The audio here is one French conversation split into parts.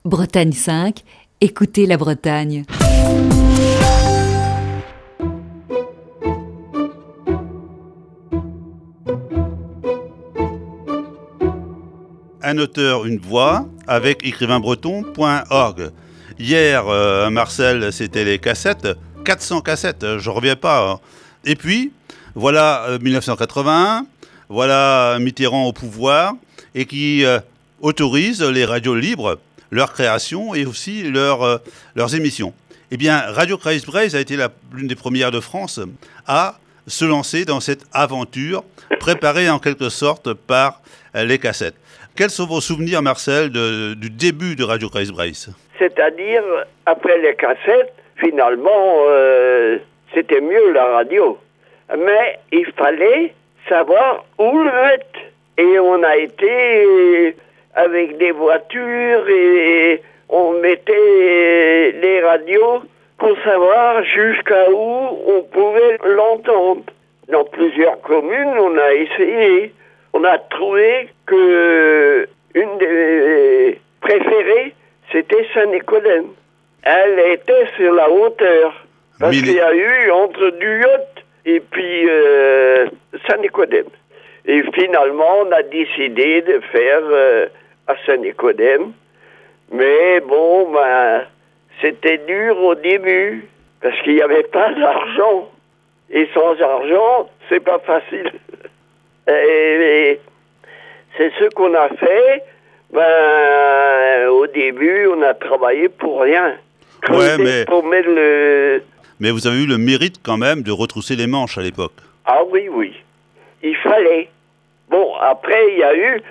Bretagne 5, écoutez la Bretagne. Un auteur, une voix, avec écrivainbreton.org. Hier, Marcel, c'était les cassettes, 400 cassettes, je reviens pas. Et puis, voilà 1981, voilà Mitterrand au pouvoir, et qui autorise les radios libres, leur création et aussi leurs émissions. Eh bien, Radio Craze a été l'une des premières de France à se lancer dans cette aventure, préparée en quelque sorte par les cassettes. Quels sont vos souvenirs, Marcel, du début de Radio Craze? C'est-à-dire, après les cassettes, finalement, c'était mieux la radio. Mais il fallait savoir où le mettre. Et on a été avec des voitures et on mettait les radios pour savoir jusqu'à où on pouvait l'entendre. Dans plusieurs communes, on a essayé. On a trouvé que une des préférées, c'était Saint-Nicodème. Elle était sur la hauteur. Parce qu'il y a eu entre Duyotte et puis Saint-Nicodème. Et finalement, on a décidé de faire à Saint-Nicodème. Mais bon, c'était dur au début, parce qu'il n'y avait pas d'argent. Et sans argent, c'est pas facile. Et c'est ce qu'on a fait. Au début, on a travaillé pour rien. Pour mettre le... Mais vous avez eu le mérite quand même de retrousser les manches à l'époque. Ah oui. Il fallait. Bon, après, il y a eu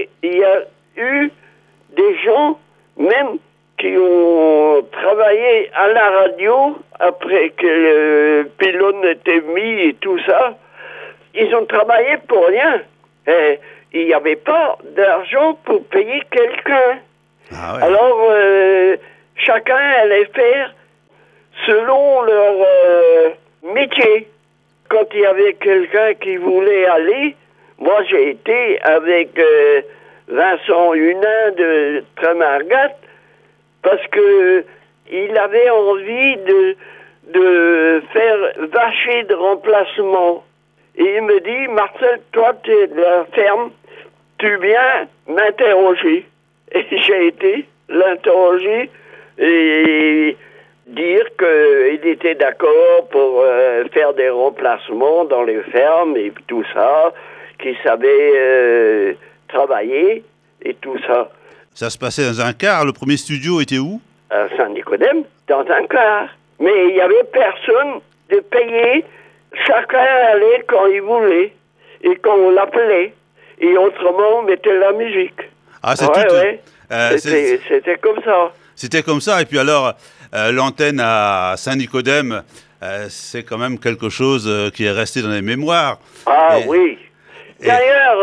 des gens, même, qui ont travaillé à la radio, après que le pylône était mis et tout ça. Ils ont travaillé pour rien. Et il n'y avait pas d'argent pour payer quelqu'un. Ah ouais. Alors, chacun allait faire selon leur métier. Quand il y avait quelqu'un qui voulait aller, moi j'ai été avec Vincent Hunin de Tremargat, parce que il avait envie de faire vacher de remplacement. Et il me dit, Marcel, toi tu es de la ferme, tu viens m'interroger. Et j'ai été l'interroger et dire qu'il était d'accord pour faire des remplacements dans les fermes et tout ça, qu'il savait travailler et tout ça. Ça se passait dans un car. Le premier studio était où? À Saint-Nicodème, dans un car. Mais il n'y avait personne de payer. Chacun allait quand il voulait et quand on l'appelait. Et autrement, on mettait la musique. Ah, c'est tout. Ouais. C'était comme ça. C'était comme ça. Et puis alors, l'antenne à Saint-Nicodème, c'est quand même quelque chose qui est resté dans les mémoires. Ah oui. D'ailleurs,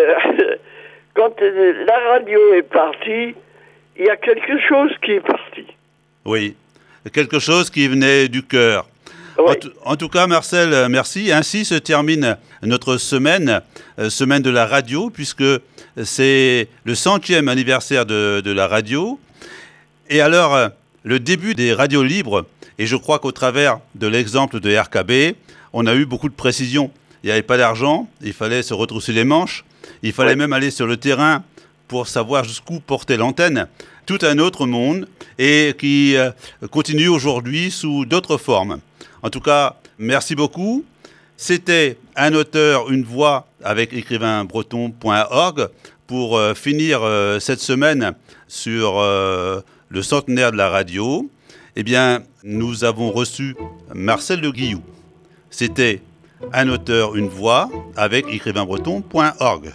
quand la radio est partie, il y a quelque chose qui est parti. Oui, quelque chose qui venait du cœur. Oui. En tout cas, Marcel, merci. Ainsi se termine notre semaine de la radio, puisque c'est le 100e anniversaire de la radio. Et alors, le début des radios libres, et je crois qu'au travers de l'exemple de RKB, on a eu beaucoup de précisions. Il n'y avait pas d'argent, il fallait se retrousser les manches, il fallait même aller sur le terrain pour savoir jusqu'où portait l'antenne. Tout un autre monde, et qui continue aujourd'hui sous d'autres formes. En tout cas, merci beaucoup. C'était un auteur, une voix avec écrivainbreton.org pour finir cette semaine sur le centenaire de la radio. Eh bien, nous avons reçu Marcel Le Guillou. C'était un auteur, une voix avec écrivainbreton.org.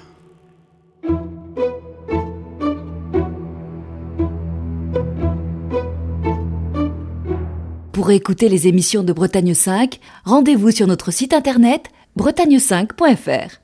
Pour écouter les émissions de Bretagne 5, rendez-vous sur notre site internet bretagne5.fr.